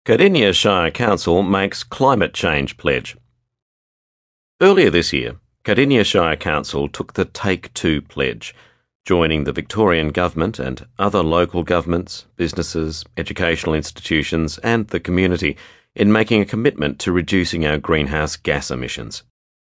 Cardinia Shire Council makes climate change pledge. Earlier this year, Cardinia Shire Council took the Take Two pledge, joining the Victorian Government and other local governments, businesses, educational institutions and the community in making a commitment to reducing our greenhouse gas emissions.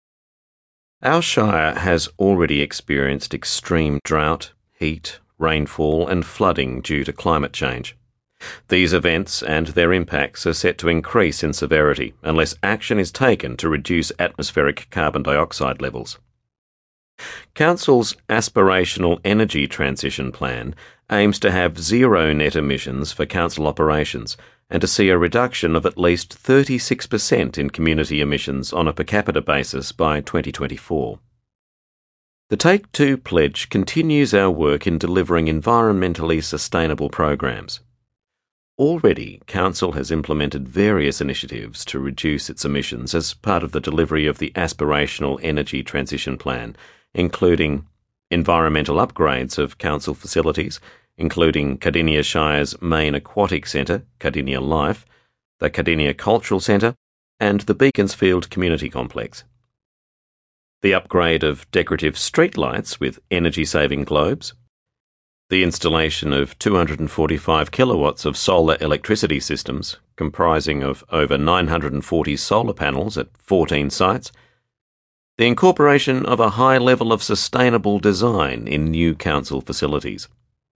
Our shire has already experienced extreme drought, heat, rainfall and flooding due to climate change. These events and their impacts are set to increase in severity unless action is taken to reduce atmospheric carbon dioxide levels. Council's Aspirational Energy Transition Plan aims to have zero net emissions for council operations and to see a reduction of at least 36% in community emissions on a per capita basis by 2024. The Take Two pledge continues our work in delivering environmentally sustainable programs. Already, Council has implemented various initiatives to reduce its emissions as part of the delivery of the Aspirational Energy Transition Plan, including environmental upgrades of Council facilities, including Cardinia Shire's main aquatic centre, Cardinia Life, the Cardinia Cultural Centre, and the Beaconsfield Community Complex. The upgrade of decorative streetlights with energy-saving globes, the installation of 245 kilowatts of solar electricity systems, comprising of over 940 solar panels at 14 sites, the incorporation of a high level of sustainable design in new council facilities.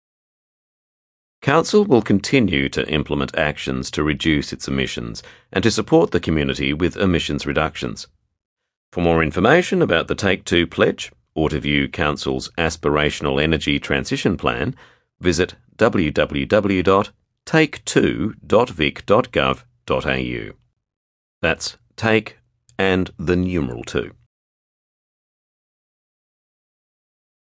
Council will continue to implement actions to reduce its emissions and to support the community with emissions reductions. For more information about the Take Two pledge, or to view Council's Aspirational Energy Transition Plan, visit www.take2.vic.gov.au. That's take and the numeral 2.